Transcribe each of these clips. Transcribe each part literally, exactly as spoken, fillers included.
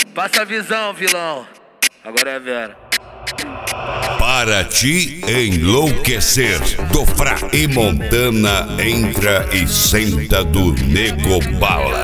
Passa a visão, vilão. Agora é a Vera. Para te enlouquecer, do Fra e Montana entra e senta do Nego Bala.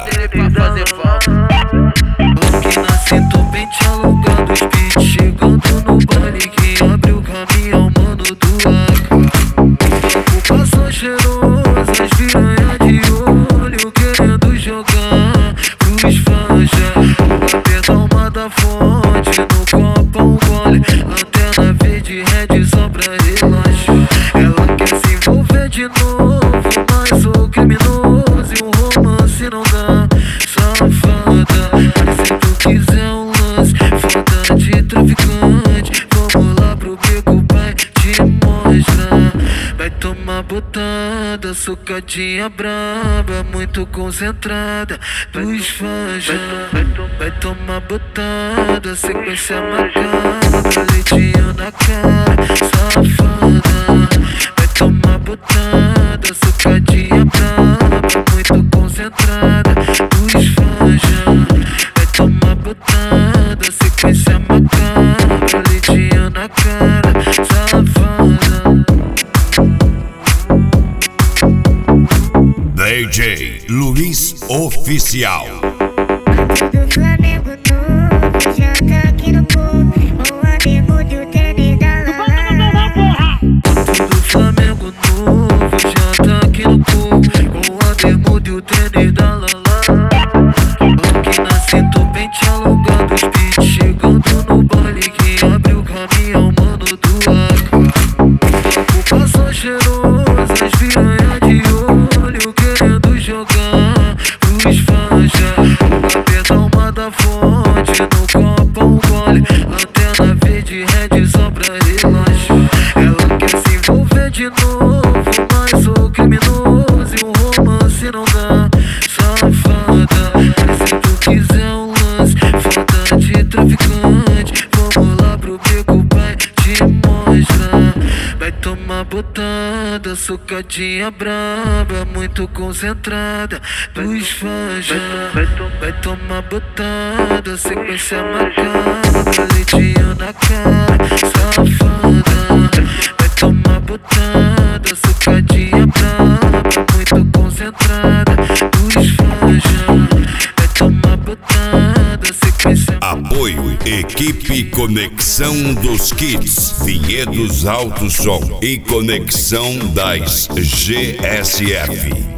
Que nasce topente alugado, speed chegando no baile. Quem abre o caminhão, mano do Acre. Ocupação cheirosa, as piranha de olho querendo jogar pros fãs já. Apertar uma da fonte, no copo um gole. Antena verde, red só pra relaxar. Ela quer se envolver de novo, mas sou criminoso e um romance não dá. Safada, se tu quiser um lance, foda de traficante, vamos lá pro beco, pai, te mostrar. Vai tomar botada, socadinha braba, muito concentrada dos fãs já. Vai tomar botada, sequência macabra, leitinho na cara, safada. Vai tomar botada, socadinha braba, muito concentrada dos fãs já. Vai tomar botada, sequência macabra, leitinho na cara, safada. D J Luiz Oficial. Do Flamengo novo, já tá aqui no povo. O amigo do tênis da Lala. Do Flamengo novo, já tá aqui no povo. Com a bermuda e o tênis da Lala. Aqui nasce topente alugado, speed chegando no baile. Quem abre o caminhão, mano do Acre. Ocupação cheirosa, as piranha de olho querendo jogar pros fãs já. Apertar uma da fonte, no copo um gole. Antena verde, red só pra relaxar. Ela quer se envolver de novo, mas sou criminoso e um romance não dá. Safada, se tu quiser um lance, foda de traficante, vamos lá pro beco, pai, te mostrar. Vai tomar botada, socadinha braba, muito concentrada dos fãs já. Vai tomar botada, sequência macabra, leitinho na cara, safada. Vai tomar botada, socadinha braba, muito concentrada dos fãs já. Vai tomar botada, sequência. Apoio Equipe Conexão dos Kits, Vinhedos Alto Som e Conexão das G S F.